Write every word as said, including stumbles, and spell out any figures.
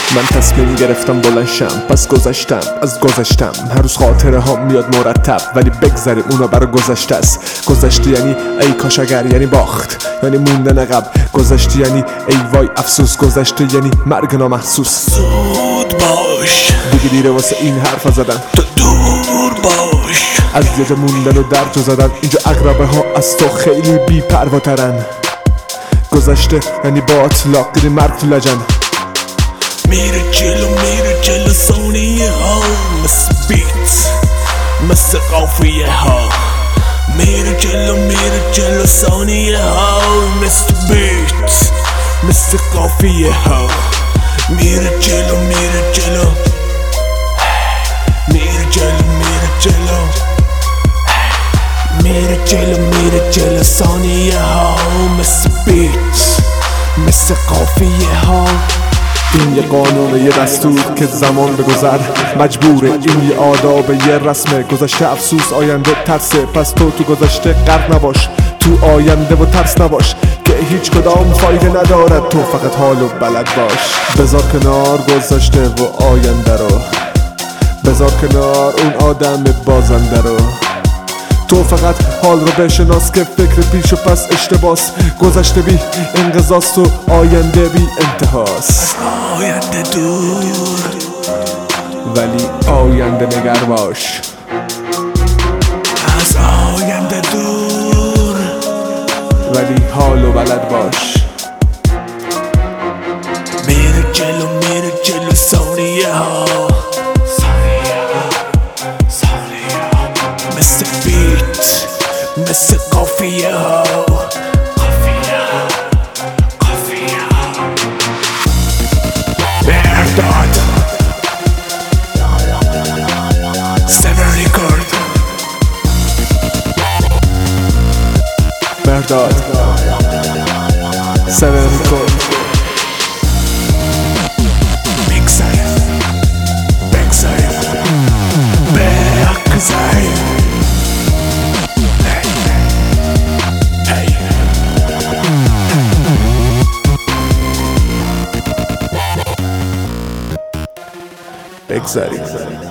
من تصمیم گرفتم بلنشم، پس گذشتم از گذشتم. هر روز خاطره ها میاد مرتب، ولی بگذاریم اونا برا گذشته است. گذشته یعنی ای کاش اگر، یعنی باخت، یعنی موندن عقب. گذشته یعنی ای وای افسوس، گذشته یعنی مرگ نامحسوس. زود باش دیگه دیره واسه این حرفا زدن، تو دور باش از یه جا موندن و در جا زدن. اینجا اقربه ها از تو خیلی بی پرواترن. گذشته یعنی با اطلاق گیری مرگ تو لجن. میره جلو میره جلو ثانیه ها، مثل بیت مثل قافیه ها. میره جلو میره جلو ثانیه ها، مثل بیت مثل قافیه ها. میره جلو میره جلو میره جلو میره جلو میره جلو میره جلو ثانیه ها، مثل بیت مثل قافیه ها. این یه قانون، یه دستور که زمان به گذر مجبوره. این یه آداب، یه رسمه. گذشته افسوس، آینده ترسه. پس تو تو گذشته غرق نباش، تو آینده و ترس نباش که هیچ کدام فایده ندارد. تو فقط حال و بلد باش. بذار کنار گذشته و آینده رو، بذار کنار اون آدم بازنده رو. تو فقط حال رو بشناس که فکر پیش و پس اشتباس. گذشته بی انقضاست و آینده بی انتهاست. آینده دور ولی آینده نگر باش. از آینده دور ولی حال و بلد باش. میره جلو میره جلو ثانیه ها، مثل بیت مثل قافیه ها. برداد سفر ریکورد برداد سفر ریکورد. بگذاریم بگذاریم بگذاریم بگذاریم